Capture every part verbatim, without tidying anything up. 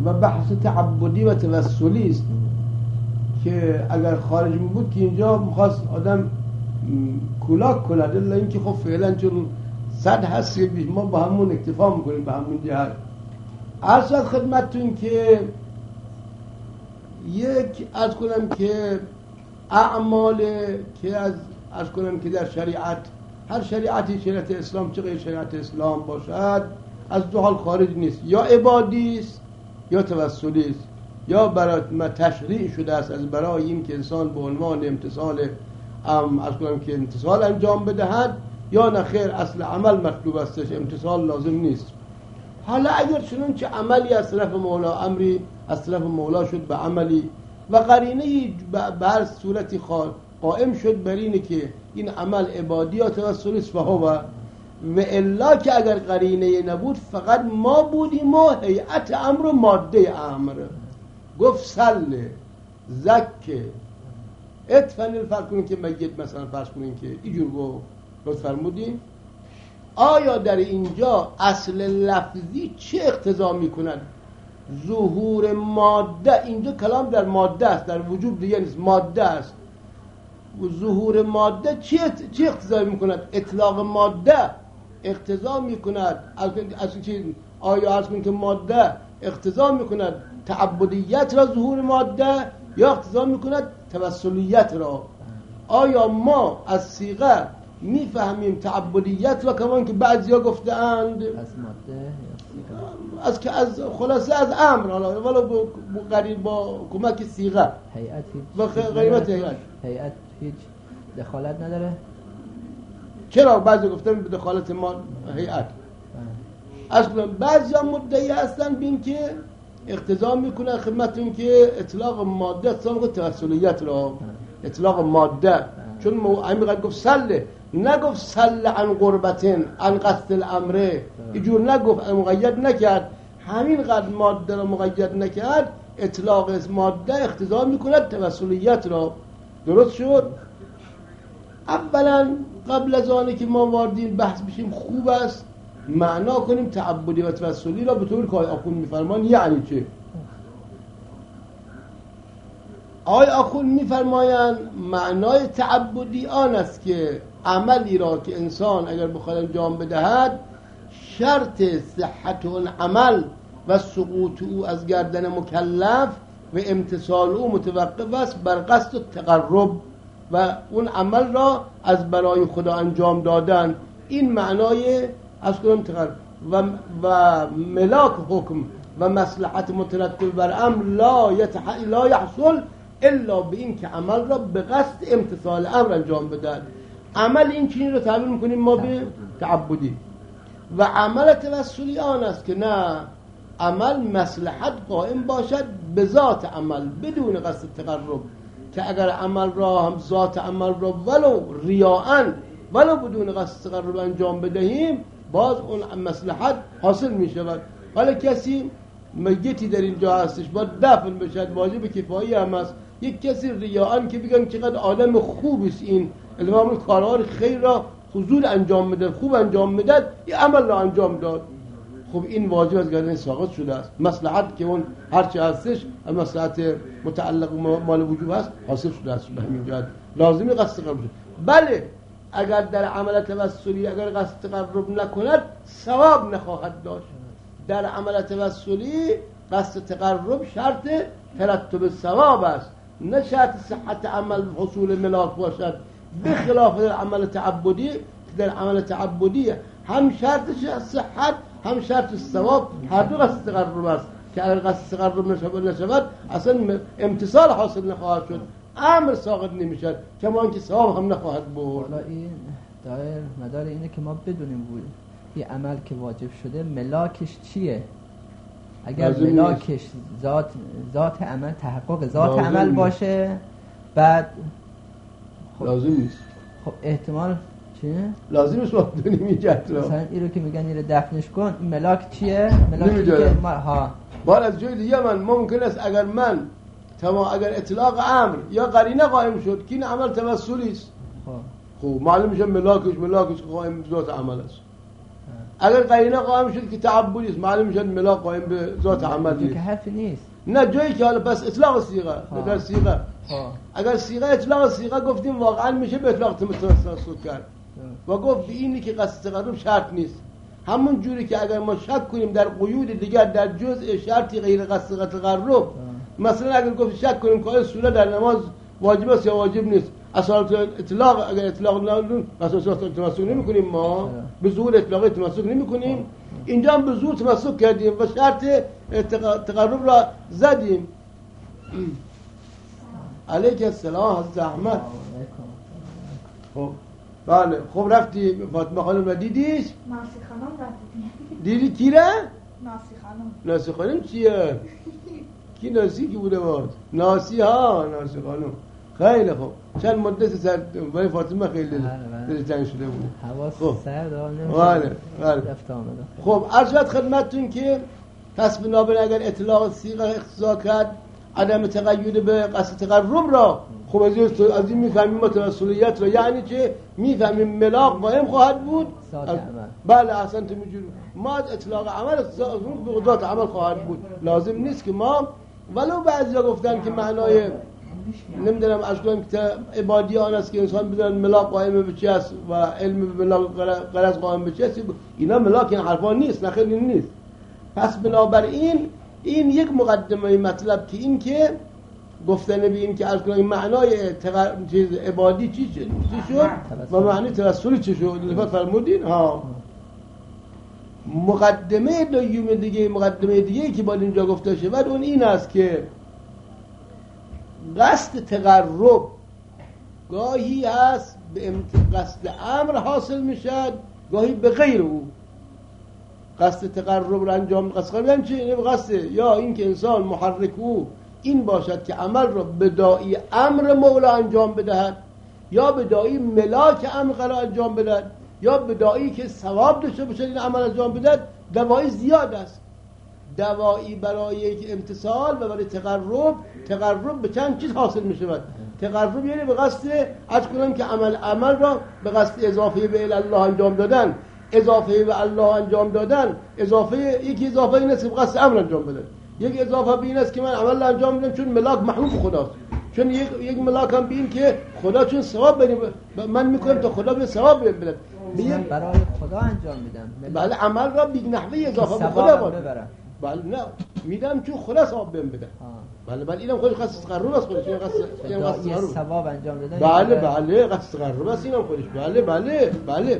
و بحث تعبدی و توسلی است که اگر خارج می بود که اینجا میخواست آدم کولاک کند، الا اینکه خب فعلا چون صد هست ما با همون اکتفا میکنیم به همون جهت. عرض از خدمتتون که یک از کنم که اعمال که از از کنم که در شریعت، هر شریعتی شریعت اسلام چه غیر شریعت اسلام باشد، از دو حال خارج نیست، یا عبادی است یا توسلی است، یا برای ما تشریع شده است از برای این که انسان به عنوان امتصال ام از کنم که امتصال انجام بدهد، یا نه خیر اصل عمل مطلوب استش، امتصال لازم نیست. حالا اگر چنون چه عملی از طرف مولا، امری از طرف مولا شد به عملی و قرینه به هر صورتی قائم شد بر اینه که این عمل عبادی یا توسلی است، فهو و الا که اگر قرینه نبود فقط ما بودیم و هیئت امر و ماده امر. گفت سل زکه اتفن فرق کنین که میت مثلا فرض کنین که اینجور گفت لطف فرمودین. آیا در اینجا اصل لفظی چه اقتضا میکند؟ ظهور ماده، اینجا کلام در ماده است، در وجود دیگه نیست، ماده است. ظهور ماده چه چه اقتضا میکند؟ اطلاق ماده اقتضا میکند از چه؟ آیا عرض کنید که ماده اقتضا میکند تعبدیت را ظهور ماده، یا اقتضا میکند توسلیت را؟ آیا ما از صیغه میفهمیم تعبدیت را کمان که بعضیا گفتند از ماده از که از خلاصه از امر، حالا ولی با قریب با کمک صیغه هیئت و غیبت هیئت هیئت هیچ دخالت نداره. چرا بعضی گفتن به دخالت ما هیئت؟ اصلا بعضیا مدعی هستن بین که اقتضا میکنن خدمتون که اطلاق ماده اصلا توسلیت را اطلاق ماده، چون عمیقا گفت سله، نگفت سل عن قربتن عن قصد الامره، اینجور نگفت، مقید نکرد، همین قد ماده را مقید نکرد، اطلاق ماده اقتضا میکند توسلیت را. درست شد؟ اولا قبل از آنه که ما واردین بحث بشیم خوب است معنا کنیم تعبدی و توسلی را به طور که آقای آخون میفرمان یعنی چه. آقای آخون میفرمایند معنای تعبدی آن است که عملی را که انسان اگر بخواد انجام بدهد شرط صحت اون عمل و سقوط او از گردن مکلف و امتثال او متوقف است بر قصد و تقرب و اون عمل را از برای خدا انجام دادن. این معنای از کنم تقرب و, و ملاک حکم و مصلحت مترتب بر امر لا, یتح... لا یحصل الا به این که عمل را به قصد امتثال امر انجام بدن. عمل این چیزی رو تعبیر میکنیم ما به تعبدی، و عمل توسلی آن است که نه عمل مصلحت قائم باشد به ذات عمل بدون قصد تقرب، که اگر عمل را هم ذات عمل را ولو ریاءن ولو بدون قصد تقرب انجام بدهیم باز اون مصلحت حاصل می شود. حالا کسی میتی در اینجا هستش با دفن بشد واجب کفایی هم است، یک کسی ریاءن که بگن چقدر آدم خوب است این الهام کارهای خیر را حضور انجام میداد، خوب انجام میداد، این عمل را انجام داد، خب این واجب از گردن ساقط شده است. مصلحت که اون هرچی هستش مصلحت متعلق مال وجوب هست حاصل شده است، به همین جهت لازمی قصد تقرب شد. بله اگر در عمل توسلی اگر قصد تقرب نکند ثواب نخواهد داشت. در عمل توسلی قصد تقرب شرط ترتب ثواب است، نه شرط صحت عمل حصول ملاک باشد، به خلاف در عمل تعبدی. در عمل تعبدی هم شرط صحت هم شرط ثواب، هر دو قصد تقرب است که اگر قصد تقرب نشود نشود اصلا امتصال حاصل نخواهد شد، امر ساقط نمیشد، کما اینکه ثواب هم نخواهد بود. حالا این دایر مدار اینه که ما بدونیم بود این عمل که واجب شده ملاکش چیه. اگر ملاکش ذات ذات عمل تحقق ذات عمل باشه بعد خب لازم نیست. خب احتمال چیه؟ لازم نیست وقت دونیم این جهت را. مثلا این رو که میگن این رو دفنش کن، ملاک چیه؟ ملاکی که ما ها بار از جای دیگه من ممکن است اگر من تمام اگر اطلاق امر یا قرینه قائم شد که این عمل توسلی است، خب خب معلوم میشه ملاکش ملاکش قائم ذات عمل است. اگر قرینه قائم شد که تعبدی است، معلوم شد ملاک قائم به ذات عمل نیست. که حرفی نیست. نه جایی که حالا بس اطلاق صیغه در صیغه اگر صیغه اطلاق صیغه گفتیم واقعا میشه به اطلاق تمسک کرد و گفت اینی که قصد تقرب شرط نیست. همون جوری که اگر ما شک کنیم در قیود دیگر در جزء شرطی غیر قصد تقرب، مثلا اگر گفت شک کنیم که سوره در نماز واجب است یا واجب نیست، اصالت اطلاق اگر اطلاق نداریم اصالت تمسک نمی‌کنیم، ما به ظهور اطلاق تمسک نمی‌کنیم. اینجا هم به زور تمسک کردیم و شرط تقرب را زدیم. علیک السلام حضرت احمد. خب بله خب رفتی فاطمه خانم را دیدیش؟ ناسی خانم رفتی. دیدی کی را؟ ناسی خانم. ناسی خانم چیه؟ کی ناسی کی بوده باز؟ ناسی ها ناسی خانم. خیلی خوب. چند مدت سر برای فاطمه خیلی دل تنگ شده بود. حواس سر دار نمیشه. بله بله. رفت آمده. خب عرض شد خدمتتون که پس بنابراین اگر اطلاق صیغه اختصاص کرد عدم تقید به قصد تقرب را، خب از این از این میفهمیم توسلیت را، یعنی چه میفهمیم ملاک قائم خواهد بود ذات عمل. بله احسنت میجوری ما از اطلاق عمل به ذات عمل خواهد بود. لازم نیست که ما ولو بعضیا گفتن که معنای نمیدونم از کنم که عبادی آن است که انسان بدون ملاک قائم به چی است و علم به ملاک غرض قائم به چی است، اینا ملاک این حرفا نیست، نه خیلی نیست. پس بنابراین این یک مقدمه مطلب که این که گفتن به این که از کنم معنای تغر... چیز عبادی چی شد چی شد و معنی توسلی چی شد لفظ فرمودین ها. مقدمه دوم دیگه مقدمه دیگه که باید اینجا گفته شود اون این است که قصد تقرب گاهی هست به قصد امر حاصل میشد، گاهی به غیر او. قصد تقرب رو انجام قصد قرب چه؟ قصد یا این که انسان محرک او این باشد که عمل را به داعی امر مولا انجام بدهد، یا به داعی ملاک امر قرار انجام بدهد، یا به داعی که ثواب داشته باشد این عمل انجام بدهد. دوایی زیاد است. دوایی برای یک امتصال و برای تقرب، تقرب به چند چیز حاصل می شود. تقرب یعنی به قصد از کنم که عمل عمل را به قصد اضافه به الله انجام دادن، اضافه به الله انجام دادن، اضافه یکی اضافه این است که به قصد امر انجام بدن، یک اضافه به این است که من عمل انجام بدم چون ملاک محبوب خداست، چون یک یک ملاک هم بین که خدا چون ثواب بدیم من میکنم تا خدا به ثواب بده، برای خدا انجام میدم. بله عمل را به نحوه اضافه به خدا ببرم. بله نه میدم چون خدا ثواب بهم بده. بله بله اینم خودش قصد تقرب است، خودش این قصد این قصد ثواب انجام دادن. بله بله قصد تقرب است اینم خودش. بله بله بله.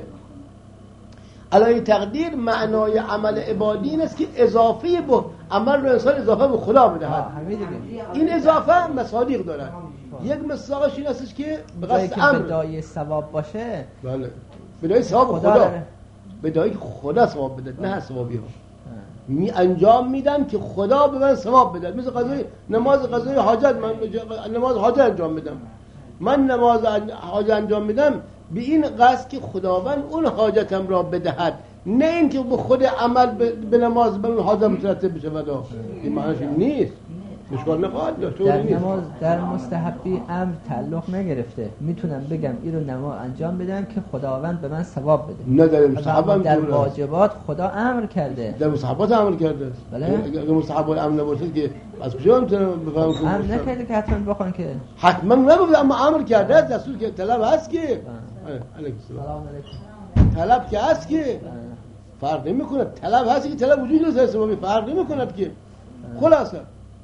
علاوه تقدیر معنای عمل عبادی این است که اضافه به عمل رو انسان اضافه به خدا بدهد. این اضافه مصادیق دارد. یک مصداقش این است که به قصد امر بدای ثواب باشه. بله بدای ثواب خدا، بدای خدا ثواب بده نه ثوابی ها. می انجام میدم که خدا به من ثواب بده. مثل قضای نماز قضای حاجت، من نماز حاجت انجام میدم، من نماز حاجت انجام میدم به این قصد که خداوند اون حاجتم را بدهد، نه اینکه به خود عمل به نماز به اون حاجت مترتب بشه. ودا این معنیش نیست، مشکل نخواهد داشت. در نماز در مستحبی امر تعلق نگرفته، میتونم بگم این رو نماز انجام بدم که خداوند به من ثواب بده. نه در مستحب در واجبات خدا امر کرده، در مستحبات امر کرده. بله اگه مستحب امر نباشه که از کجا میتونم بفهمم که امر نکرده که حتما بخوان که حتما نگفت، اما امر کرده، دستور که طلب هست که علیکم السلام طلب که هست که فرق نمیکنه، طلب هست که طلب وجود داره، سبب فرق نمیکنه که. خلاصه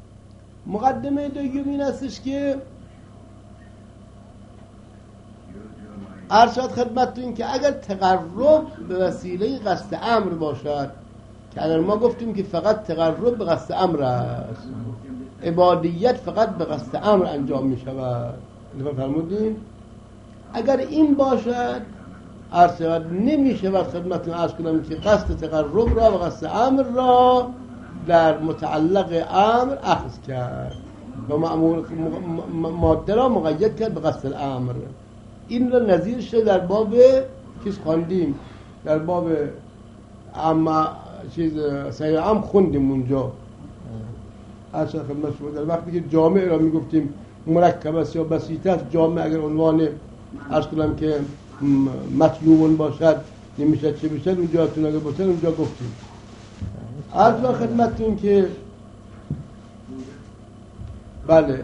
مقدمه دوم این استش که ارشاد خدمتتون که اگر تقرب به وسیله قصد امر باشد، که اگر ما گفتیم که فقط تقرب به قصد امر است، عبادیت فقط به قصد امر انجام می شود، فرمودین اگر این باشد ارشاد نمی شود خدمتتون عرض کنم که قصد تقرب را و قصد امر را در متعلق امر اخذ کرد و معمول ماده را مقید کرد به قصد الامر. این را نظیر شده در باب چیز خواندیم، در باب اما چیز سعی عام خوندیم اونجا. اصلا خدمت شما در وقتی که جامعه را میگفتیم مرکب است یا بسیط است، جامعه اگر عنوان عرض کنم که مطلوب باشد نمیشه چه بشه اونجا تون اگه باشه اونجا گفتیم. عرض با خدمتتون که بله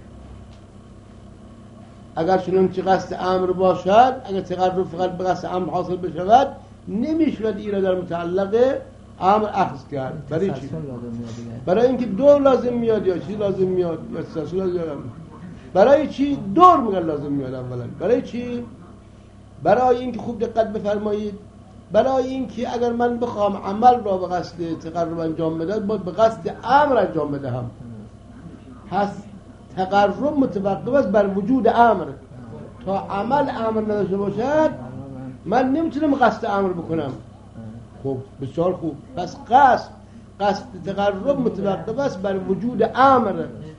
اگر چنانچه قصد امر باشد، اگر تقرب فقط به قصد امر حاصل بشود نمیشود این را در متعلق امر اخذ کرد. برای چی؟ برای اینکه دور لازم میاد یا چی لازم میاد یا تسلسل لازم میاد. برای چی دور میگن لازم میاد؟ اولا برای چی؟ برای اینکه خوب دقت بفرمایید، برای اینکه اگر من بخوام عمل را به قصد تقرب انجام بدم باید به قصد امر انجام بدهم. پس تقرب متوقف است بر وجود امر. تا عمل امر نداشته باشد من نمیتونم قصد امر بکنم. خب بسیار خوب. پس قصد قصد تقرب متوقف است بر وجود امر،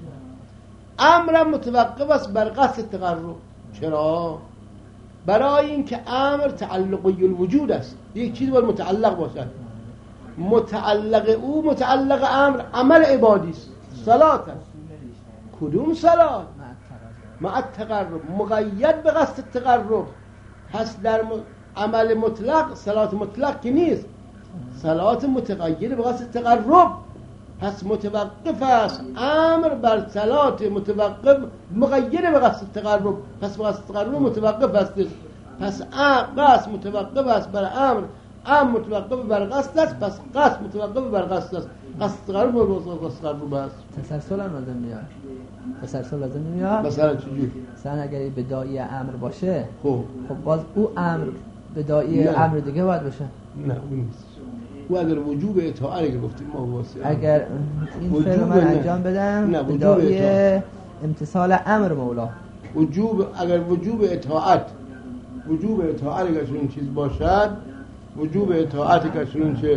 امر متوقف است بر قصد تقرب. چرا؟ برای اینکه امر تعلقی الوجود است، یک چیز باید متعلق باشد. متعلق او متعلق امر عمل عبادی است، صلات است. کدوم صلات؟ مع التقرب، مقید به قصد تقرب. پس در عمل مطلق صلات مطلق که نیست، صلات متقید به قصد تقرب. پس متوقف است امر بر صلات متوقف مقید به قصد تقرب. پس به قصد تقرب متوقف است. پس قصد متوقف است بر امر، امر متوقف بر قصد است. پس قصد متوقف بر قصد است. قصد تقرب بر قصد تقرب است. تسلسل هم لازم میاد. تسلسل لازم نمیاد. مثلا چجوری؟ مثلا اگر بداعی امر باشه، خب خب باز او امر بداعی امر دیگه باید باشه. نه اون نیست. و اگر وجوب اطاعت اگر گفتیم ما واسه اگر این فعل من انجام بدم بداعی امتثال امر مولا، وجوب اگر وجوب اطاعت وجوب اطاعت اگر چنین چیز باشد، وجوب اطاعت اگر چنین چه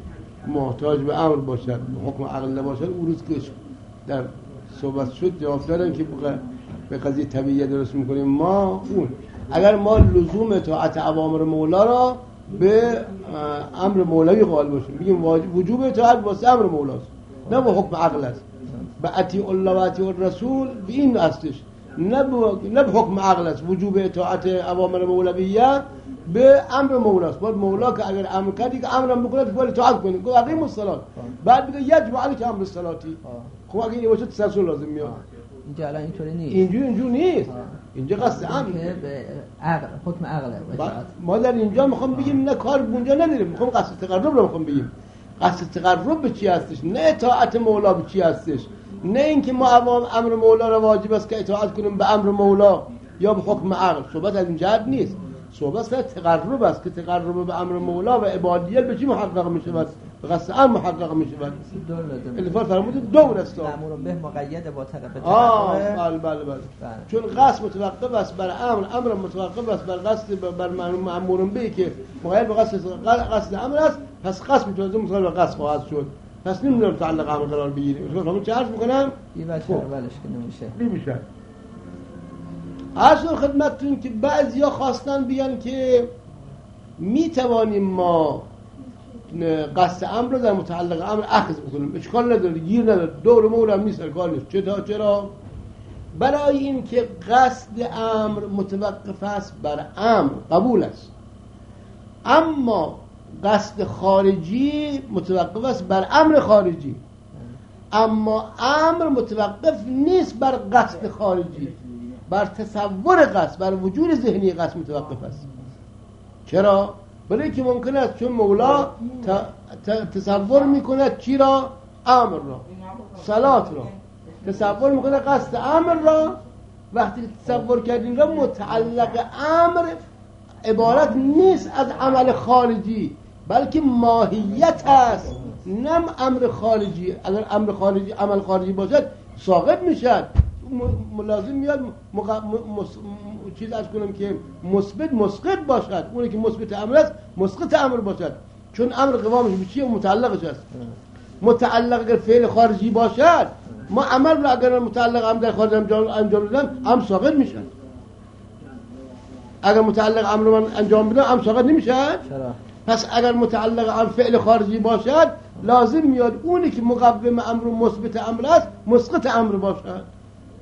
محتاج به امر باشد، حکم عقل باشد، اون روز که در صحبت شد جواب دادن که به قضیه طبیعیه درست میکنیم ما. اون اگر ما لزوم اطاعت اوامر مولا را به امر مولوی قائل باشیم، بگیم وجوب اطاعت واسه امر مولاست نه به حکم عقل است. به اطیع الله و اطیع الرسول به این هستش، نه به حکم عقل است. وجوب اطاعت اوامر مولویه به امر مولاست. باید مولا که اگر امر کردی که امرم بکنه باید اطاعت کنی. گفت اقیم الصلاه، بعد بگه یجب علیک امر الصلاتی. خب اگه این باشه تسلسل لازم میاد. اینجا الان اینطوری نیست. اینجوری اینجوری نیست. اینجا قصد امر به عقل، حکم عقله. ما در اینجا میخوام بگیم نه کار اونجا نداریم، میخوام قصد تقرب رو میخوام بگیم. قصد تقرب به چی هستش؟ نه اطاعت مولا به چی هستش؟ نه اینکه ما عوام امر مولا را واجب است که اطاعت کنیم به امر مولا یا به حکم عقل. صحبت از این جهت نیست. صحبت از تقرب است که تقرب به امر مولا و عبادیت به چی محقق می شود؟ به قصد امر محقق می شود. الفال فرمود دور است. مأمور به مقید با طرف. آه بله بله بله. چون قصد متوقف است بر امر، امر متوقف است بر قصد بر مأمور به که مقید به قصد قصد امر است. پس قصد متوازی مصال به قصد خواهد شد. پس نمیدونم تعلق امر قرار بگیریم. شما چه عرض میکنم؟ این بچه اولش که نمیشه. نمیشه. عرض خدمتتون که بعضیا خواستن بیان که میتوانیم ما قصد امر رو در متعلق امر اخذ بکنیم، اشکال نداره، گیر نداره، دور مور هم نیست، کار نیست. چرا؟ چرا؟ برای این که قصد امر متوقف است بر امر، قبول است. اما قصد خارجی متوقف است بر امر خارجی. اما امر متوقف نیست بر قصد خارجی، بر تصور قصد، بر وجود ذهنی قصد متوقف است. چرا؟ برای که ممکن است چون مولا تصور میکند چی را؟ امر را، صلات را تصور میکنه، قصد امر را. وقتی تصور کردین را متعلق امر عبارت نیست از عمل خارجی، بلکه ماهیت است، نه امر خارجی. اگر امر خارجی عمل خارجی باشد ساقط میشد. لازم میاد مق... مس... چیز از کنم که مثبت مسقط باشد. اونی که مثبت امر است مسقط امر باشد، چون امر قوامش به چیه؟ متعلقش است. متعلق اگر فعل خارجی باشد، ما عمل رو اگر متعلق امر در خارج انجام بدم هم ساقط میشد. اگر متعلق امر من انجام بدم هم ساقط نمیشد. پس اگر متعلق امر فعل خارجی باشد لازم میاد اونی که مقوم امر و مثبت امر است مسقط امر باشد.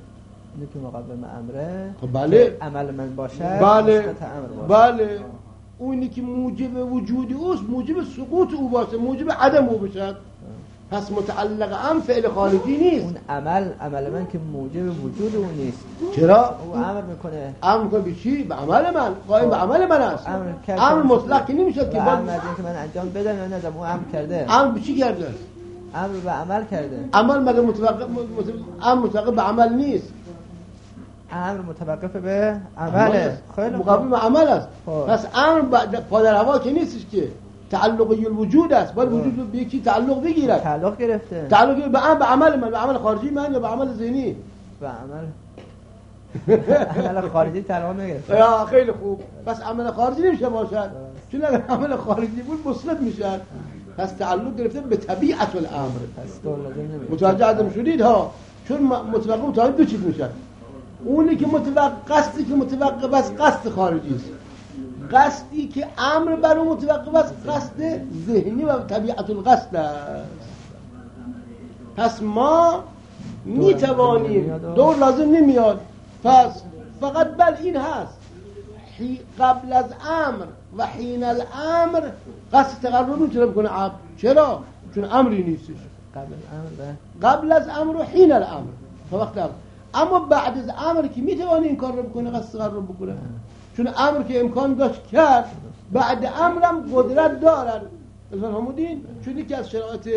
اونی که مقوم امره بله. عمل من باشد بله. مسقط امر باشد. بله. اونی که موجب وجود اوست موجب سقوط او باشه، موجب عدم او بشه. پس متعلق هم فعل خارجی نیست. اون عمل عمل من که موجب وجود اون نیست. چرا؟ او امر میکنه. امر میکنه به چی؟ به عمل من. قائم به عمل من است. امر, امر مطلق نمیشه که امر که من انجام بدم یا ندم. او امر کرده. امر به چی کرده؟ امر به عمل کرده. عمل مگه متوقف امر متوقف به عمل نیست. امر متوقف به عمله. خیلی مقابل به عمل است. پس امر پادر هوا که نیستش که تعلقی الوجود است. باید وجود به یکی تعلق بگیرد. تعلق گرفته. تعلق به به عمل من، به عمل خارجی من یا به عمل ذهنی؟ به عمل عمل خارجی تعلق نگرفته. یا خیلی خوب. پس عمل خارجی نمیشه باشد. چون اگر عمل خارجی بود مسلط میشد. پس تعلق گرفته به طبیعت الامر. پس تو لازم نمیشه. متوجه ادم شدید ها؟ چون متوقف متوجه دو چیز میشد. اونی که متوقف قصدی که متوقف است قصد خارجی است. قصدی که امر بر اون متوقف است قصد ذهنی و طبیعت القصد است. پس ما میتوانیم دور لازم نمیاد. پس فقط بل این هست قبل از امر و حین الامر قصد تقرب میتونه بکنه عبد. چرا؟ چون امری نیستش. قبل از امر قبل از امر و حین الامر وقت امر. اما بعد از امر که میتوانه این کار رو بکنه قصد تقرب بکنه. چون امر که امکان داشت کرد بعد امرم قدرت دارن. مثلا همودین چون یکی از شرایط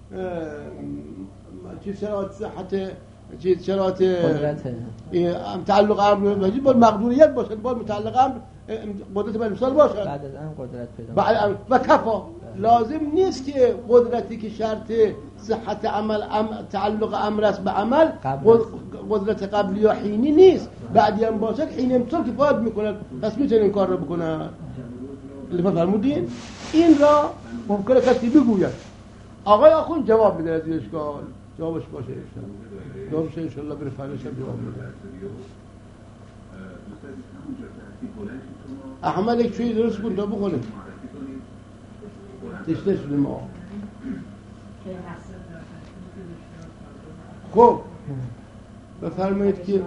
چیز شرایط صحت چیز شرایط قدرته تعلق امر واجب باید مقدوریت باشه، باید متعلق امر قدرت به مثال باشه. بعد از امر قدرت پیدا بعد امر و کفا. لازم نیست که قدرتی که شرط صحت عمل ام تعلق امر است به عمل قدرت قبلی یا حینی نیست. بعدی هم باشه حین امتثال کفایت میکنه. پس میتونه این کار رو بکنه. لطفا فرمودین این را ممکنه کسی بگوید آقای آخوند جواب میده از این اشکال. جوابش باشه انشاءالله. جوابش انشاءالله بره فرنش هم جواب میده. احمد یک چوی درست کن تا بخونه تشته شده ما. خب بفرمایید که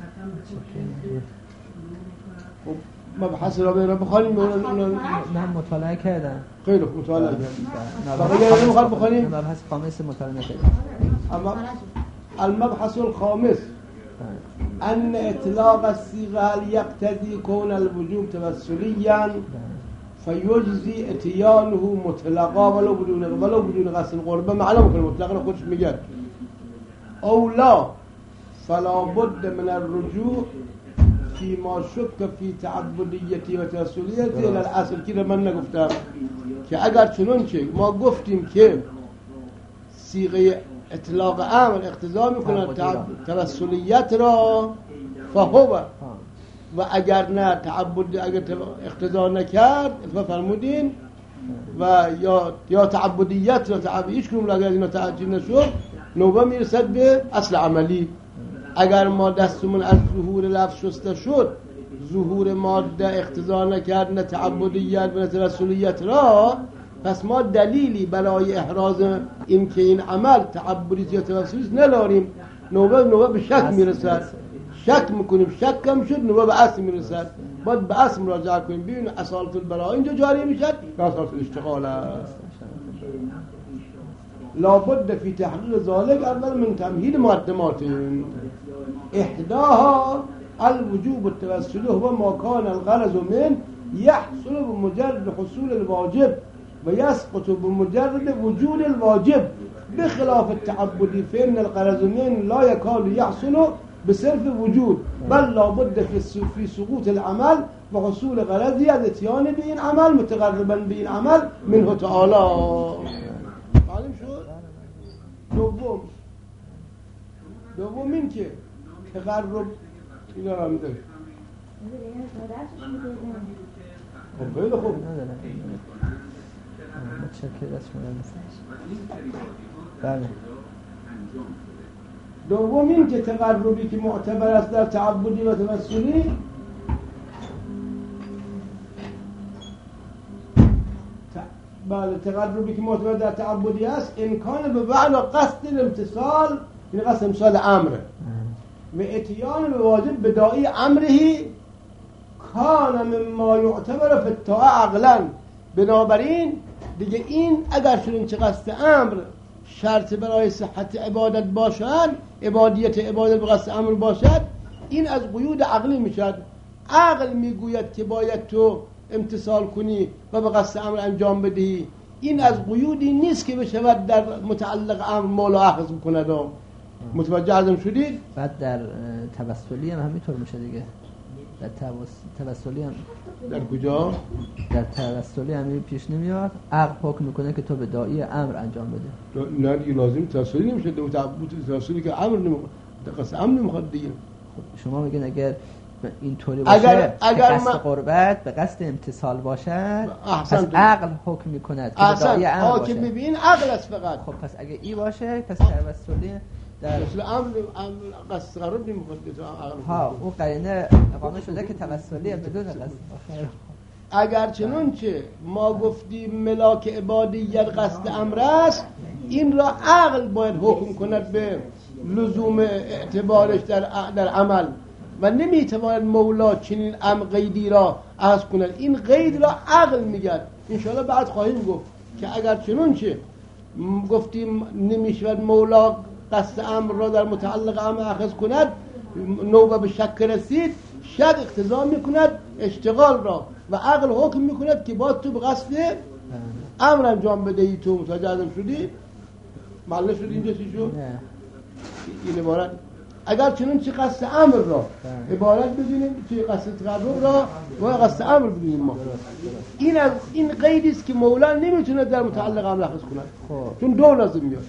خب مبحث را به را بخونیم. من مطالعه کردم. خیلی خوب مطالعه کردم. فقط یه نمیخواد بخونیم. مبحث خامس مطالعه نکردم. اما المبحث الخامس ان اطلاق الصيغه هل يقتضي كون الوجوب توسليا فيجزي اتيانه مطلقا ولو بدون ولو بدون قصد القربه. معلومه که مطلق رو خودش میگه او لا فلا بد من الرجوع فيما شك في تعبديته و توسلیته الى الاصل. که من نگفتم که اگر چنانچه ما گفتیم که صیغه اطلاق امر اقتضا میکنه توسلیت را فهو و اگر نه تعبد اگر اقتضا نکرد فرمودین و یا یا تعبدیت را تعبدیش کنیم اگر اینا تعجیل نشد نوبه میرسد به اصل عملی. اگر ما دستمون از ظهور لفظ شسته شد ظهور ماده اقتضا نکرد نه تعبدیت و نه توسلیت را پس ما دلیلی برای احراز این که این عمل تعبدی یا توسلی نداریم. نوبه نوبه به شک میرسد. شک میکنیم شک کم شد نوبه به اصل میرسد. باید به اصل مراجعه کنیم ببینیم اصالت البراء اینجا جاری میشد یا اصالت الاشتغال است. لابد فی تحقیق ذلك اول من تمهید مقدمات احداها الوجوب التوسلی هو ما كان الغرض من يحصل بمجرد حصول الواجب ويسقط بمجرد وجود الواجب بخلاف التعبدي فإن الغرض من لا يكاد يحصل بصرف وجود بل لابد في سقوط العمل وحصول غرضي از اتيان به این عمل متقربا به این عمل منه تعالی. معلوم شد؟ دوم دوم این که تقرب اینا را میده. خب خیلی خوب متشکر از شما. بله. دوم این که تقربی که معتبر است در تعبدی و توسلی بله تقربی که معتبر در تعبدی است امکان به بعد قصد الامتصال این قصد امتصال امره و اتیان به واجب بدائی امرهی کان مما یعتبر فی الطاعه عقلا. بنابراین دیگه این اگر شدن چه قصد امر شرط برای صحت عبادت باشد، عبادیت عبادت به قصد امر باشد، این از قیود عقلی میشد. عقل میگوید که باید تو امتثال کنی و به قصد امر انجام بدهی. این از قیودی نیست که بشود در متعلق امر مولا اخذ بکند. متوجه ازم شدید؟ بعد در توسلی هم همینطور میشه دیگه. در توسلی هم در کجا؟ در توسلی همین پیش نمیاد عقل حکم میکنه که تو به داعی امر انجام بده. نه دیگه لازم توسلی نمیشه. دو تعبد توسلی که امر نمیخواد، قصد امر نمیخواد دیگه. شما میگین اگر اینطوری باشه اگر اگر به قصد قربت به قصد امتثال باشد پس تو. عقل حکم میکند که به داعی امر باشه. که ببین عقل است فقط. خب پس اگه ای باشه پس توسلی در مثل امر قصد قرار نمیخواد که تو عقل. ها اون قرینه اقامه شده که توسلی بدون قصد. اگر چنانچه ما گفتیم ملاک عبادیت قصد امر است، این را عقل باید حکم کند به لزوم اعتبارش در در عمل و نمیتواند مولا چنین ام قیدی را عرض کند. این قید را عقل میگه. انشاءالله بعد خواهیم گفت که اگر چنانچه گفتیم نمیشود مولا قصد امر را در متعلق امر اخذ کند، نوبه به شک رسید، شک اقتضا میکند اشتغال را و عقل حکم میکند که باید تو به قصد امر انجام بدهی. تو متوجه ازم شدی؟ معلوم شد اینجا چی شد؟ این عبارت اگر چنین چه قصد امر را عبارت بدونیم، چه قصد تقرب را و قصد امر بدونیم ما. این از این قیدی است که مولا نمیتونه در متعلق امر اخذ کند. چون دو لازم میاد.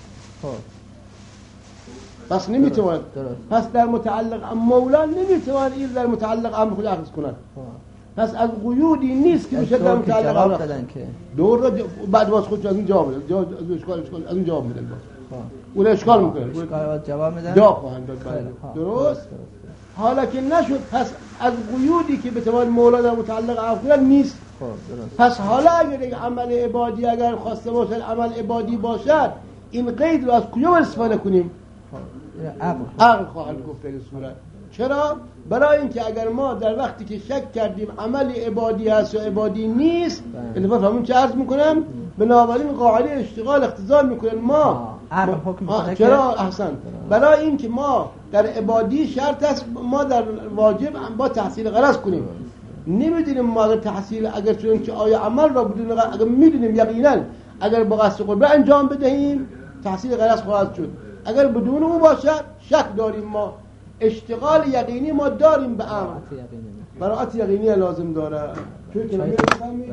پس نمیتواند. پس در متعلق مولا نمیتواند این در متعلق امر خود اخذ کند. پس از قیودی نیست که بشه در متعلق امر اخذ کند. دور را بعد واس خودش از این جواب میده. جواب از اشکال اشکال از این جواب میده. اون اشکال میکنه. اشکال جواب میدن. جواب خواهند داد. درست؟ حالا که نشد پس از قیودی که بتوان مولا در متعلق امر کند نیست. پس حالا اگر یک عمل عبادی اگر خواسته باشد عمل عبادی باشد، این قید رو از کجا استفاده کنیم؟ عقل. عقل خواهد گفت در این صورت. چرا؟ برای اینکه اگر ما در وقتی که شک کردیم عمل عبادی هست یا عبادی نیست، این فهمون چه عرض میکنم؟ بنابراین قاعده اشتغال اقتضا میکنن ما عقل حکم میکنه. چرا؟ احسن. برای اینکه ما در عبادی شرط است ما در واجب با تحصیل غرض کنیم. نمیدونیم ما اگر تحصیل اگر چون که آیا عمل را بدون غرض اگر میدونیم یقینا اگر با قصد قربه انجام بدهیم تحصیل غرض خواهد شد. اگر بدون او باشد شک داریم ما. اشتغال یقینی ما داریم به امر. براءت یقینی لازم داره. چون کلمه بفهمید؟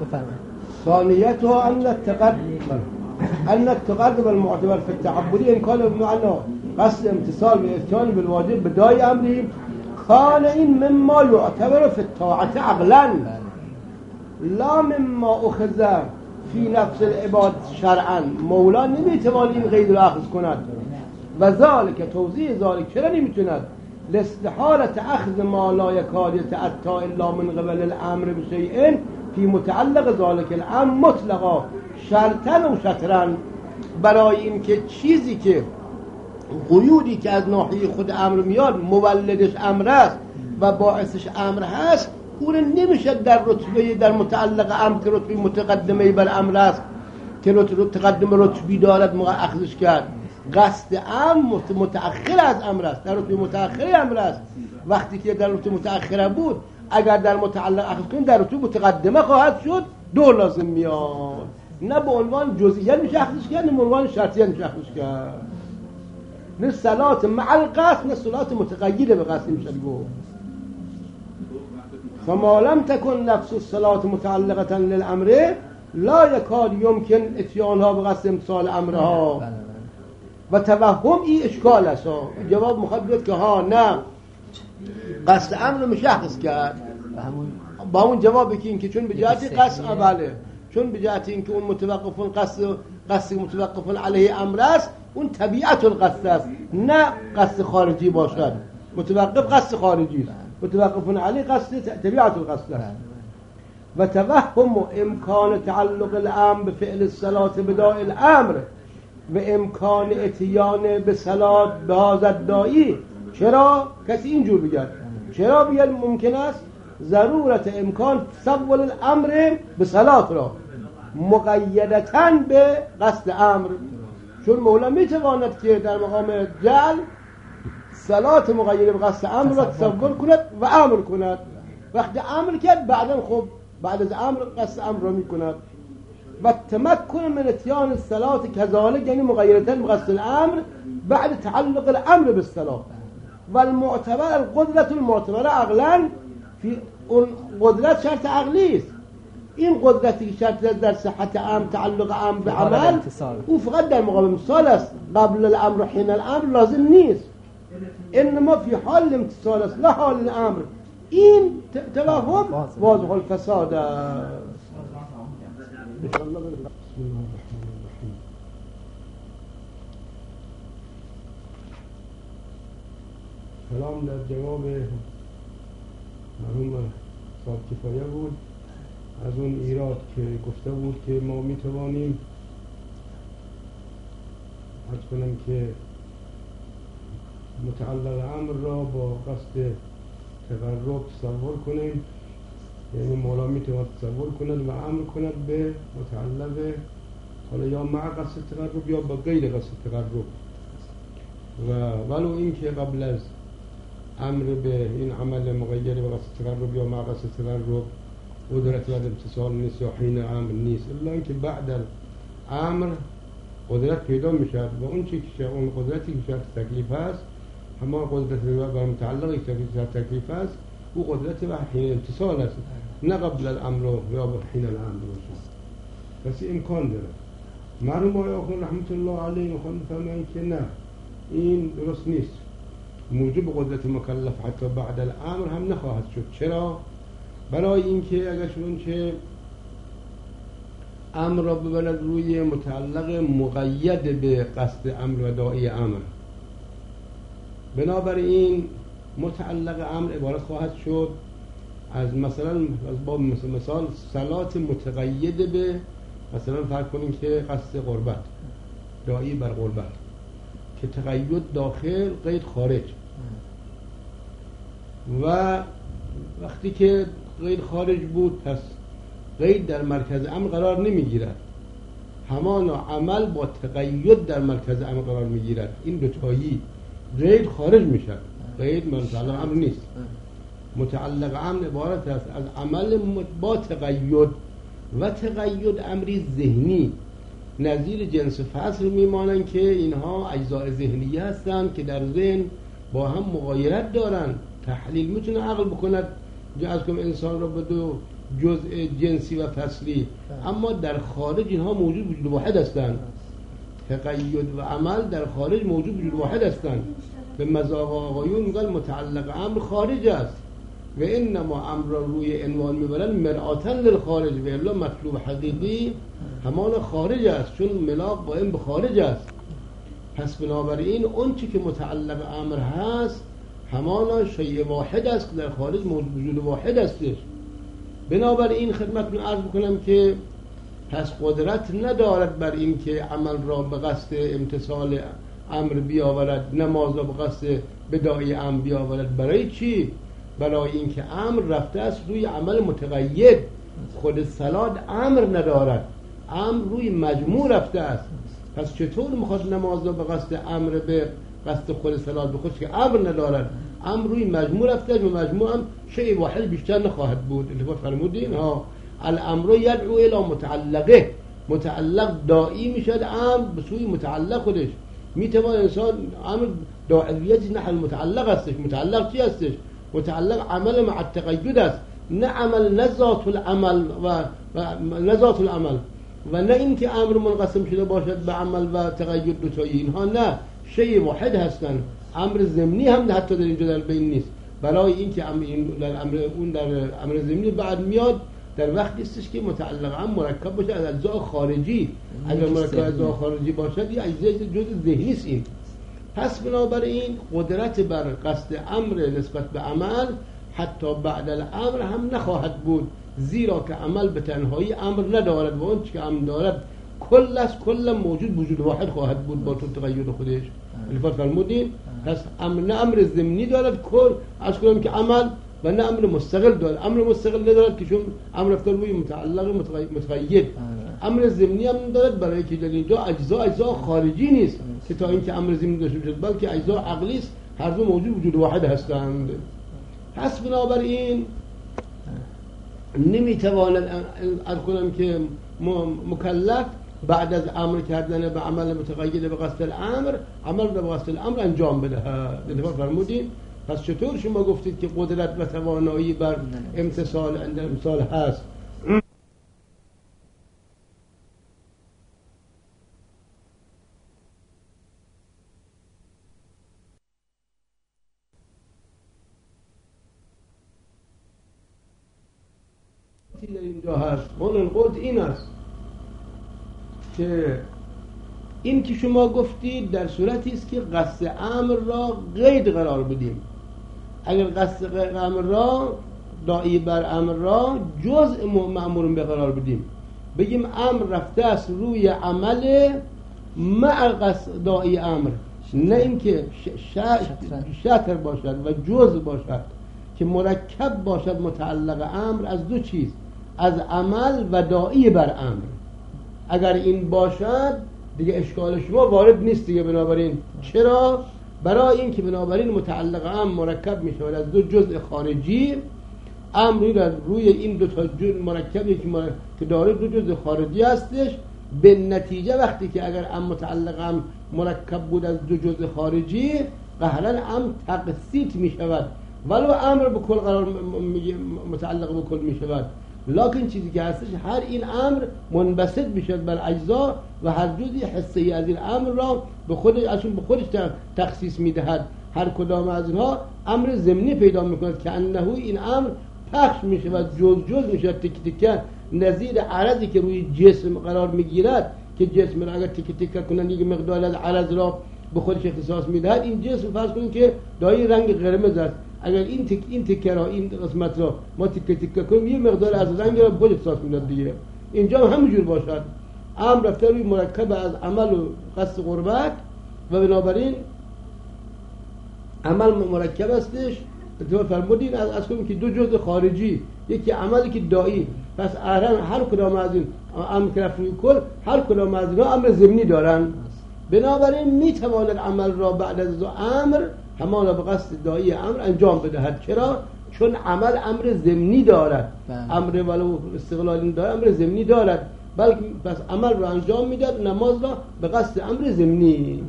ثانیت و ان التقرب ان التقرب المعتبر في التعبدي ان كان بمعنى قصد امتثال والاتيان بالواجب بداية امره كان این مما يعتبر في الطاعة عقلا لا مما اخذ في نفس العباد شرعا. مولا نمیتوان این قید را اخذ کند و ذلك توضیح ذلك چرا نمیتوند؟ لاستحالة اخذ ما لا يكاد يتأتى الا من قبل الامر بشيء في متعلق ذلك الامر مطلقا شرطا و شطرا. برای این که چیزی که قیودی که از ناحیه خود امر میاد مولدش امر است و باعثش امر هست، اون نمیشه در رتبه در متعلق امر که رتبه متقدمه بر امر است که رتبه تقدم رتبی دارد موقع اخذش کرد. قصد امر متأخر از امر است، در رتبه متأخر امر است. وقتی که در رتبه متأخره بود اگر در متعلق اخذ کنیم در رتبه متقدمه خواهد شد. دو لازم میاد. نه به عنوان جزئیات میشه اخذش کرد، نه به عنوان شرطیات میشه اخذش کرد. نه صلات مع القصد نه صلات متقیده به قصد میشه گفت. فما لم تكن نفس الصلاة متعلقة للأمر لا يكاد يمكن اتيانها بقصد امتثال امرها. و توهم ای اشکال است. جواب مخاطب که ها نه قصد امر مشخص کرد با همون جوابی که این که چون به جهت قصد اوله، چون به جهت این که اون متوقفون قصد قصد متوقفون علیه امر است، اون طبیعت القصد است نه قصد خارجی باشد. متوقف قصد خارجی است، متوقفون علیه قصد طبیعت القصد است. و توهم امکان تعلق الامر به فعل الصلاة بداء الامر و امکان اتیان به صلاة به هذا الداعی. چرا کسی اینجور بگه؟ چرا بگه ممکن است ضرورت امکان تصول الامر به صلات را مقیدتاً به قصد امر، چون مولا میتواند که در مقام جعل صلات مقیده به قصد امر را تصور کند و امر کند. وقتی امر کرد بعدا خب بعد از امر قصد امر را میکند. و تمکن من اتیان الصلات کذالک یعنی مقیدتاً به قصد الامر بعد تعلق الامر بالصلاه. و المعتبر القدرت المعتبره عقلا فی اون قدرت شرط عقلی است. این قدرتی که شرط در صحت امر تعلق امر به عمل او فقط در مقام امتصال است، قبل الامر و حین الامر لازم نیست، انما فی حال امتصال است لا حال الامر. این توهم واضح الفساد است. بسم الله الرحمن الرحیم. سلام در جواب مرحوم صاحب کفایه بود از اون ایراد که گفته بود که ما میتوانیم عرض کنم که متعلق امر را با قصد تقرب تصور کنیم، یعنی مولا میتواند تصور کند و امر کند به متعلق حالا یا مع قصد تقرب یا با غیر قصد تقرب. و ولو این که قبل از امر به این عمل مقید به قصد تقرب یا مع قصد تقرب قدرت بعد امتصال نیست یا حین امر نیست، الا اینکه بعد الامر قدرت پیدا میشد و اون چی که اون قدرتی که شرط تکلیف است همان قدرت و متعلق شرط تکلیف است او قدرت و حین امتصال است، نه قبل الامر یا حین الامر باشه. پس امکان داره. مرحوم آقای آخوند رحمت الله علیه میخوان بفرمایند که نه این درست نیست، موجب قدرت مکلف حتی بعد الامر هم نخواهد شد. چرا؟ برای اینکه اگر شون چه امر را ببرد روی متعلق مقید به قصد امر و داعی امر، بنابراین متعلق امر عبارت خواهد شد از مثلا از باب مثال صلات متقید به مثلا فرض کنیم که قصد قربت داعی بر قربت که تقید داخل قید خارج، و وقتی که قید خارج بود پس قید در مرکز امر قرار نمیگیرد، همان عمل با تقید در مرکز امر قرار میگیرد. این دوتایی قید خارج میشد، قید متعلق امر نیست. متعلق امر عبارت است از عمل با تقید و تقید امری ذهنی نظیر جنس فصل میمانند که اینها اجزاء ذهنی هستند که در ذهن با هم مغایرت دارند. تحلیل میتونه عقل بکند از کم انسان را به دو جزء جنسی و فصلی، اما در خارج اینها موجود وجود واحد هستند. تقید و عمل در خارج موجود وجود واحد هستند. به مذاق آقایون میگن متعلق امر خارج است و انما امر را روی عنوان میبرن مرآتا للخارج و الا مطلوب حقیقی همان خارج است، چون ملاق قائم به خارج است. پس بنابراین اون چی که متعلق امر هست همان شیء واحد است که در خارج موجود واحد استش. بنابراین خدمتتون عرض بکنم که پس قدرت ندارد بر این که عمل را به قصد امتصال امر بیاورد، نماز را به قصد بداعی امر بیاورد. برای چی؟ برای اینکه امر رفته است روی عمل متقید، خود صلات امر ندارد، امر روی مجموع رفته است. پس چطور میخواد نماز را به قصد امر به قصد خود صلات بخواد که امر ندارد؟ امر روی مجموع رفته است و مجموع هم شیء واحد بیشتر نخواهد بود. التفات فرمودین ها الامر یدعو الی متعلقه، متعلق داعی میشد امر به سوی متعلق خودش. میتوان انسان امر داعیتی نحو المتعلق هستش. متعلق چی هستش؟ متعلق عمل مع التقید است، نه عمل نه ذات العمل و نه ذات العمل و نه اینکه امر منقسم شده باشد به عمل و تقید دوتایی. اینها نه، شیء واحد هستند. امر ضمنی هم حتی در اینجا در بین نیست، برای اینکه امر این در امر اون در امر ضمنی بعد میاد در وقتی استش که متعلق هم مرکب باشه از اجزاء خارجی. اگر مرکب از اجزاء خارجی باشد یه اجزای جزء ذهنی است. این پس بنابراین قدرت بر قصد امر نسبت به عمل حتی بعد الامر هم نخواهد بود، زیرا که عمل به تنهایی امر ندارد و اون که امر دارد کل از کل موجود وجود واحد خواهد بود با تو تقید خودش. الفات فرمودین پس امر نه امر ضمنی دارد کل از کنم که عمل و نه امر مستقل داره. امر مستقل ندارد که چون امر رفته روی متعلق متقید. امر ضمنی هم دارد برای که در اینجا اجزا اجزا خارجی نیست که تا اینکه امر ضمنی داشته باشد، بلکه اجزا عقلی است، هر دو موجود وجود واحد هستند. پس بنابراین نمیتواند از کنم که مکلف بعد از امر کردن به عمل متقید به قصد الامر عمل به قصد الامر انجام بدهد. دفعه فرمودین پس چطور شما گفتید که قدرت و توانایی بر امتثال اند امثال هست؟ در اینجا هست اون قول این است که این که شما گفتید در صورتی است که قصد امر را قید قرار بدیم. اگر قصد امر را داعی بر امر را جزء مأمور به قرار بدیم، بگیم امر رفته است روی عمل مع قصد داعی امر، نه اینکه شطر باشد و جزء باشد که مرکب باشد متعلق امر از دو چیز، از عمل و داعی بر امر. اگر این باشد دیگه اشکال شما وارد نیست دیگه. بنابراین چرا؟ برای این که بنابراین متعلق امر مرکب می شود از دو جزء خارجی. امری را روی این دو تا جزء مرکبی که که داره دو جزء خارجی هستش، به نتیجه وقتی که اگر امر متعلق امر مرکب بود از دو جزء خارجی، قهرن امر تقسیط می شود ولو امر به کل قرار متعلق به کل می شود، لکن چیزی که هستش هر این امر منبسط بشد بر اجزا و هر جزئی حصه‌ای از این امر را به خودش ازشون به خودش تخصیص میدهد. هر کدام از اینها امر ضمنی پیدا میکند که انه این امر پخش میشود، جز جز میشود، تک تک، نظیر عرضی که روی جسم قرار میگیرد که جسم را اگر تک تک کنن یک مقدار از عرض را به خودش اختصاص میدهد. این جسم فرض کنید که دایی رنگ قرمز است، اگر این تک این تکه را این قسمت را ما تکه تکه کنیم یه مقدار از رنگ را به خود اختصاص میداد دیگه. اینجا هم همینجور باشد، امر رفته روی مرکب از عمل و قصد قربت و بنابراین عمل مرکب استش. اتفاق فرمودین از از کنیم که دو جزء خارجی، یکی عملی که دایی، پس هر کدام از این امر که رفت روی کل، هر کدام از اینها امر ضمنی دارن. بنابراین میتواند عمل را بعد از امر همانا به قصد دایی امر انجام بدهد. چرا؟ چون عمل امر ضمنی دارد، امر ولو استقلالی دارد، امر ضمنی دارد، بلکه پس عمل را انجام میداد، نماز را به قصد امر ضمنی.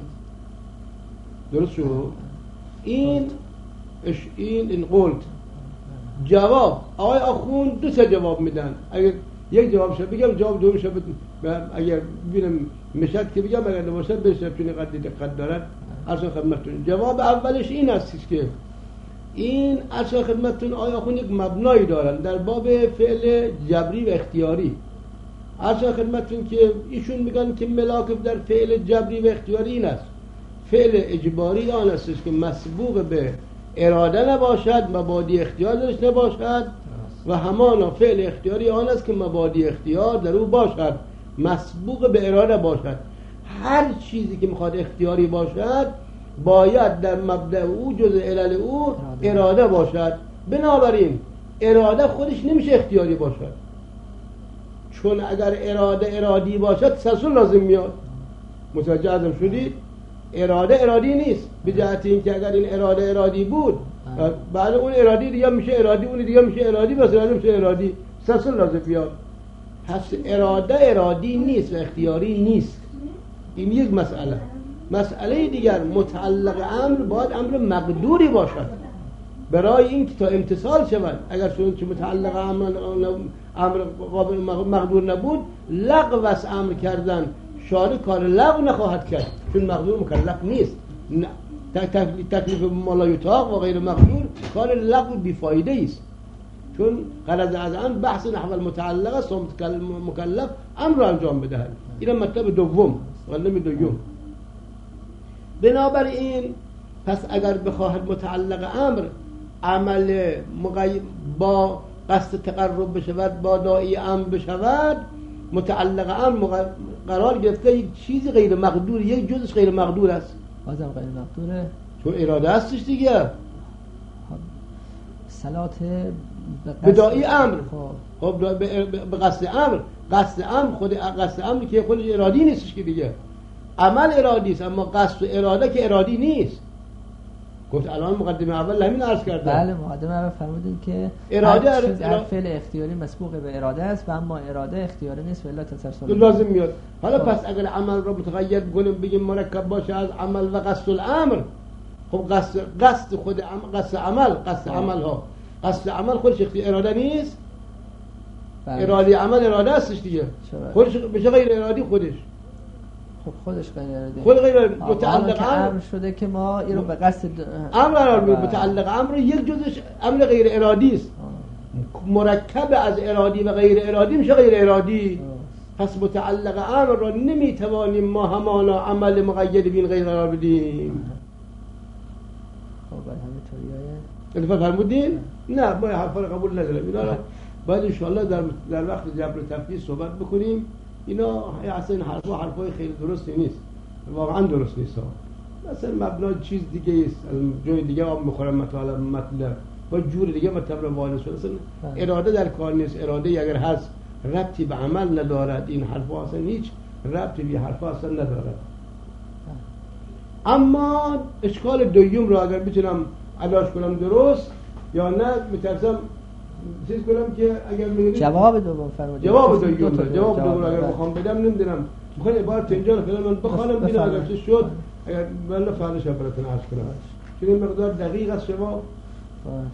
درست شد؟ این اش این این قلت جواب آقای آخوند دو تا جواب میدن. اگر یک جواب شد بگم، جواب دوم شد اگر ببینم مشد که بگم، اگر نباشد بشه چون قد دقت دارد. عرض خدمتتون جواب اولش این است که این عرض خدمتتون آقای آخوند یک مبنایی دارن در باب فعل جبری و اختیاری. عرض خدمتتون که ایشون میگن که ملاک در فعل جبری و اختیاری این است: فعل اجباری آن است که مسبوق به اراده نباشد، مبادی اختیار درش نباشد، و همانا فعل اختیاری آن است که مبادی اختیار در او باشد، مسبوق به اراده باشد. هر چیزی که میخواد اختیاری باشد باید در مبدأ او جزء علل او اراده باشد. بنابراین اراده خودش نمیشه اختیاری باشد، چون اگر اراده ارادی باشد تسلسل لازم میاد. متوجه ازم شدید؟ اراده ارادی نیست، به جهت اینکه اگر این اراده ارادی بود بعد اون ارادی دیگه میشه ارادی، اون دیگه میشه ارادی، بس اراده میشه ارادی، تسلسل لازم بیاد. پس اراده ارادی نیست و اختیاری نیست. این یک مسئله. مسئله دیگر، متعلق امر باید امر مقدوری باشد برای اینکه تا امتصال شود. اگر چون متعلق امر امر قابل مقدور نبود، لغو از امر کردن شارع کار لغو نخواهد کرد، چون مقدور مکلف نیست. تکلیف مالا یطاق و غیر مقدور کار لغو بیفایده است، چون غرض از امر بحث نحو المتعلق است و مکلف امر را انجام بدهد. این مطلب دوم مطلب دوم. بنابراین پس اگر بخواهد متعلق امر عمل مغی... با قصد تقرب بشود، با داعی امر بشود، متعلق امر قرار گرفته یک چیزی غیر مقدور، یک جزش غیر مقدور است. بازم غیر مقدوره چون اراده هستش دیگه. صلات بدائی امر. خب خب به قصد امر، قصد امر خود قصد امر که خودش ارادی نیستش که دیگه، عمل ارادی است، اما قصد و اراده که ارادی نیست. گفت الان مقدمه اول همین عرض کردم. بله مقدمه اول فرمودین که اراده هر, چیز اراد... هر فعل اختیاری مسبوق به اراده است و اما اراده اختیاری نیست و الا تسلسل لازم میاد. حالا خب. پس اگر عمل رو متغیر کنیم بگیم مرکب باشه از عمل و قصد الامر، خب قصد قصد خود عمل، قصد عمل، قصد عمل ها، قصد عمل خودش اختیار اراده نیست. بله. ارادی عمل اراده استش دیگه، خودش بشه غیر ارادی خودش. خب خودش غیر ارادی، خود غیر متعلق متعلق امر امر شده که ما اینو به قصد امر قرار میدیم. متعلق امر یک جزش امر غیر ارادی است، مرکب از ارادی و غیر ارادی میشه غیر ارادی. پس متعلق امر را نمیتوانیم ما همانا عمل مقید بین غیر قرار بدیم. خب همین طوریه الفا فرمودین؟ نه ما حرفا رو قبول ندارم. اینا را باید انشاءالله در در وقت جبر تفکیک صحبت بکنیم. اینا اصلا این حرفا حرفای خیلی درستی نیست، واقعا درست نیست ها. مثلا مبنا چیز دیگه است، جای دیگه آب میخورم مطالب مطلب با جور دیگه مطلب رو وارد شده. اصلا اراده در کار نیست. اراده اگر هست ربطی به عمل ندارد. این حرفا اصلا هیچ ربطی به حرفا اصلا ندارد. اما اشکال دوم رو اگر بتونم علاج کنم درست یا نه میترسم چیز کنم که اگر میگید جواب دوم فرمودید. جواب دوم جواب دوم اگر بخوام بدم نمیدونم میخوام عبارت اینجا رو فعلا من بخوانم ببینم اگر چه شد اگر والله فردا شب براتون عرض کنم چون این مقدار دقیق است جواب. باش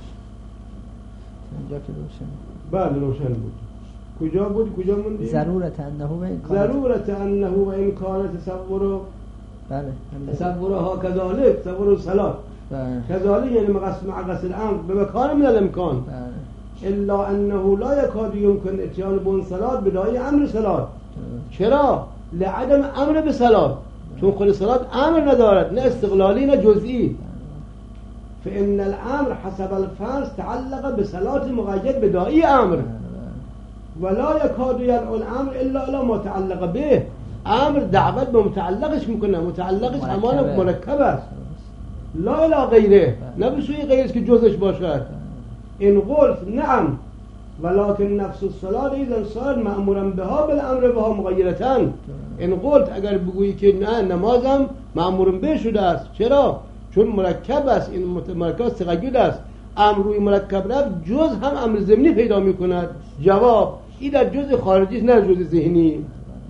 اینجا که روشن بله روشن بود. کجا بود کجا موندیم؟ ضرورت انه و این ضرورت انه و این کار تصور. بله تصورها كذلك تصور الصلاة كذلك يعني مقصد مع قصد الامر بمكان من الامكان الا انه لا يكاد يمكن اتيان بون صلاة بداية امر صلاة. چرا؟ لعدم امر بصلاة، چون خود صلاة امر ندارد، نه استقلالی نه جزئی. فإن الامر حسب الفرض تعلق بصلاة مقيد بداية امر ولا يكاد يدعو الامر الا الى ما تعلق به. امر دعوت به متعلقش میکنه، متعلقش امان مرکب است، لا الی غیره، نه به سوی غیرش که جزش باشد. این قلت نعم ولكن نفس الصلاة اذا صار مأمورا بها بالامر بها مغیرتا. این قلت اگر بگویی که نه نمازم مأمور به شده است. چرا؟ چون مرکب است، این مرکب تقید است. امر روی مرکب رفت جز هم امر ضمنی پیدا میکند. جواب این در جز خارجی نه جز ذهنی.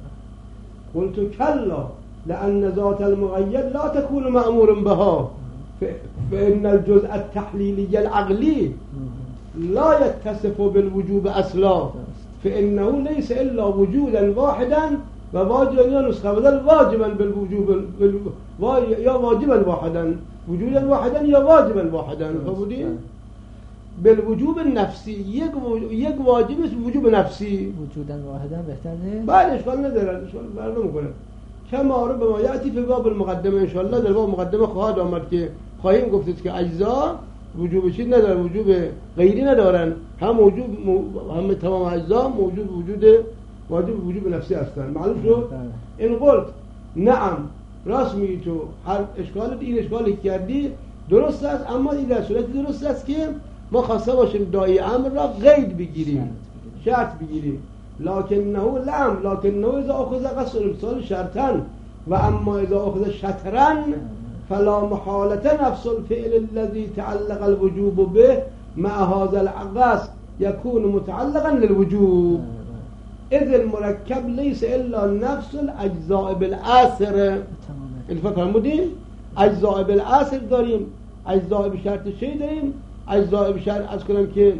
قلت كلا لأن ذات المقيد لا تكون مأمور بها فإن الجزء التحليلي العقلي لا يتصف بالوجوب أصلا فإنه ليس إلا وجودا واحدا وواجبا يا نسخة بدل واجبا بالوجوب يا واجبا واحدا وجودا واحدا يا واجبا واحدا. فبودين بالوجوب النفسی یک یک واجب است وجوب نفسی. وجودا واحدا بهتر نیست؟ بله اشکال نداره، اشکال فرق نمیکنه. کما رو به ما یاتی فی باب المقدمه ان شاء الله در باب مقدمه خواهد آمد که خواهیم گفت که اجزا وجوب چیز نداره، وجوب غیری ندارن، هم وجوب هم تمام اجزا موجود وجود واجب وجوب نفسی هستن. معلوم شد؟ این قلت نعم راست میگی تو، هر اشکال این اشکالی کردی درست است، اما این در صورت درست است که ما خواسته باشیم داعی امر را قید بگیریم، شرط بگیریم. لکنه لم لکنه اذا اخذ قصد الامتصال شرطا و اما اذا اخذ شطرا فلا محالة نفس الفعل الذي تعلق الوجوب به مع هذا القصد يكون متعلقا للوجوب اذ المركب ليس الا نفس الاجزاء بالاثر. الفا فرمودیم اجزاء بالاثر داریم، اجزاء بشرط شی داریم، اجزاء بشرط از کنم که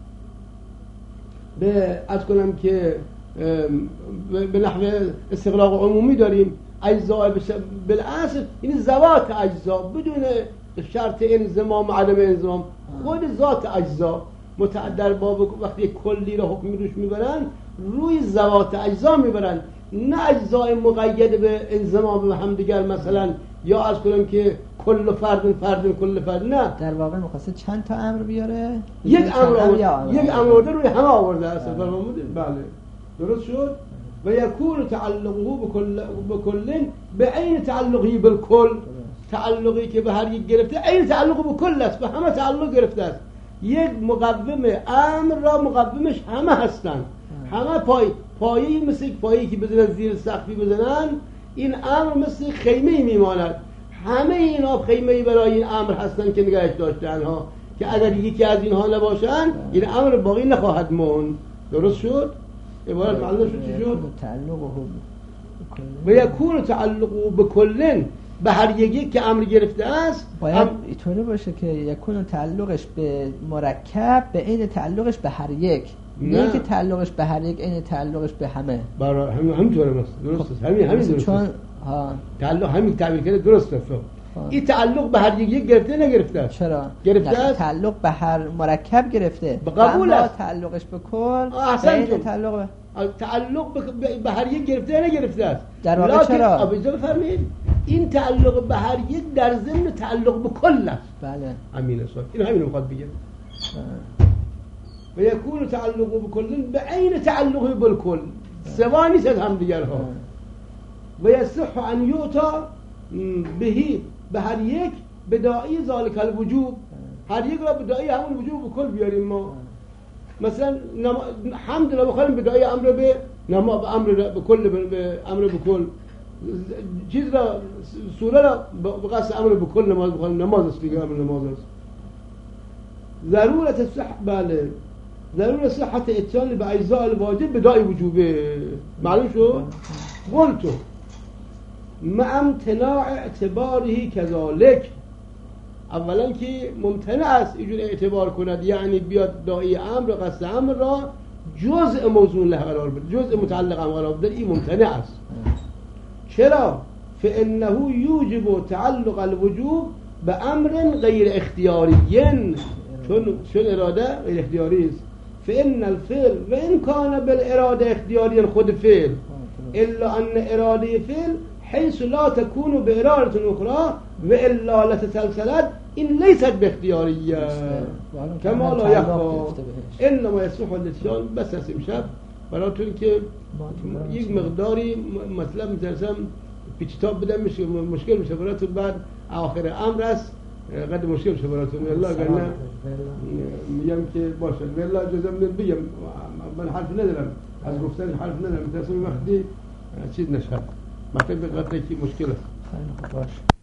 به از کنم که به نحو استغراق عمومی داریم. اجزاء بالاصل این ذوات اجزا بدون شرط انضمام عدم انضمام، خود ذات اجزا متعدر باب وقتی کلی را حکمی روش میبرن روی ذوات اجزا میبرن، نه اجزای مقید به انضمام به هم دیگر مثلا یا از کنم که کل فرد فرد کل فرد. نه در واقع می‌خواسته چند تا امر بیاره، یک امر آورد، یک امر آورده روی همه آورده است. بله درست شد. و یکون تعلقه بکل بکل به عین تعلقی بالکل، تعلقی که به هر یک گرفته عین تعلق به کل است، به همه تعلق گرفته است. یک مقوم امر را مقومش همه هستن، همه پای پایه‌ای مثل یک پایه‌ای که بزنن زیر سقفی بزنن، این امر مثل خیمه‌ای میماند. همه اینا خیمه‌ای برای این امر هستن که نگهش داشتن ها، که اگر یکی از اینها نباشن این امر باقی نخواهد موند. درست شد؟ عبارت معنی شد چی شد؟ تعلقه و یکون تعلقه بکلن، به هر یکی که امر گرفته است باید اینطوری باشه که یکون تعلقش به مرکب به عین تعلقش به هر یک، نه که تعلقش به هر یک عین تعلقش به همه. برای هم همینطوره مثلا درست است. همین همین درست چون ها تعلق همین تعبیر کرده درست است. این تعلق به هر یک گرفته نگرفته است؟ چرا گرفته است؟ تعلق به هر مرکب گرفته، به قبول است. تعلقش به کل احسن به تعلق به تعلق به هر یک گرفته نگرفته است. در واقع چرا؟ اجازه بفرمایید، این تعلق به هر یک در ضمن تعلق به کل است. بله امین صاحب این همین میخواد بگه. و یکون تعلق به کل به عین تعلق بالکل، سوا نیست از هم دیگرها. و یصح ان یعطا بهی به هر یک بداعی ذالک الوجوب، هر یک را بداعی همون وجوب به کل بیاریم. ما مثلا حمد را بخوایم بداعی امر به نما به امر به کل به امر به کل، چیز را سوره را به قصد امر به کل نماز بخوایم، نماز است دیگه، امر نماز است. ضرورت صح بله ضرورت صحت اتیان به اجزاء الواجب بداعی وجوبه. معلوم شد؟ قلتو مع امتناع اعتباره کذالک، اولا که ممتنع است اینجور اعتبار کند، یعنی بیاد داعی امر و قصد امر را جزء موضوع له قرار بده، جزء متعلق امر قرار بده، این ممتنع است. چرا؟ فانه یوجب تعلق الوجوب به امر غیر اختیاری، چون چون اراده غیر اختیاری است. فان الفعل و ان کان بالاراده اختیاری، خود فعل، الا ان اراده فعل حيث لا تكون بإرادة أخرى وإلا لتسلسلت إن ليست باختيارية كما لا يخفى. إنما يصح الاتيان بس از امشب براتون که یک مقداری مطلب میترسم پیچیتاب بدم میشه مشکل میشه براتون، بعد آخر امر است قد مشکل میشه براتون. والله گرنه میگم که باشه والله اجازه بدید بگم، من حرف ندارم از گفتن حرف ندارم، میترسم وقتی چیز نشه مطلب قدری که مشکل است. خیلی خوب باشه.